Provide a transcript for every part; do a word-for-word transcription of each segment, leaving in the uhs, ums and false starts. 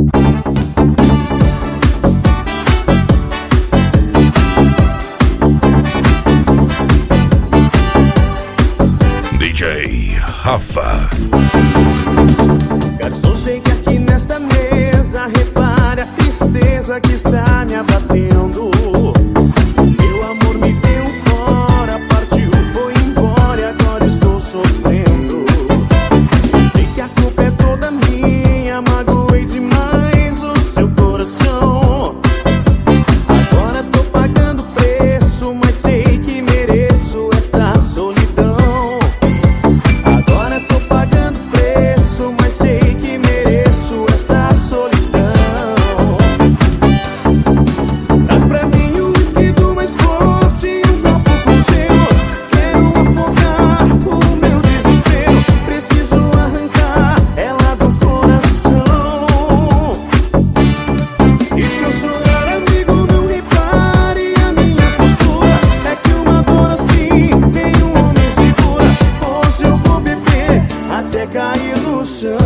D J Rafa. Garçom, chega aqui nesta mesa, repare a tristeza que está me abatendo. Meu amor me deu fora, partiu, foi embora e agora estou sofrendo. Sei que a culpa é toda minha, magoei demais o seu coração. Agora tô pagando preço, mas sei que mereço esta solidão. Agora tô pagando preço, mas sei que mereço esta solidão. Traz pra mim o uísque do mais forte e um copo com gelo. Quero afogar o meu desespero, preciso arrancar ela do coração. E se eu chorar, amigo, não repare a minha postura. É que uma dor assim nenhum homem segura. Hoje eu vou beber até cair no chão.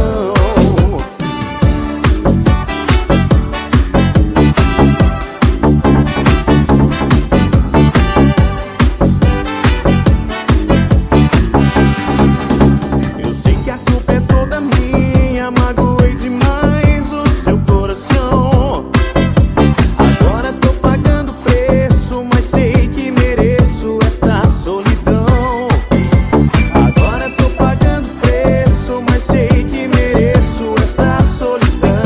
Eu sei que a culpa é toda minha, magoei demais o seu coração. Agora tô pagando preço, mas sei que mereço esta solidão. Agora tô pagando preço, mas sei que mereço esta solidão.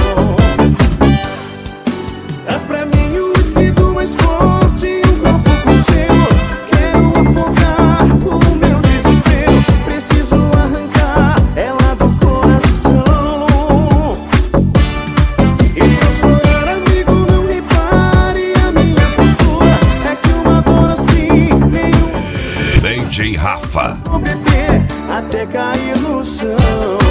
Traz pra mim o uísque do mais forte e um copo com gelo. Quero afogar o meu desespero, preciso arrancar ela do coração. E se eu chorar, amigo, não repare a minha postura. É que uma dor assim nenhum D J Rafa. vou beber até cair no chão.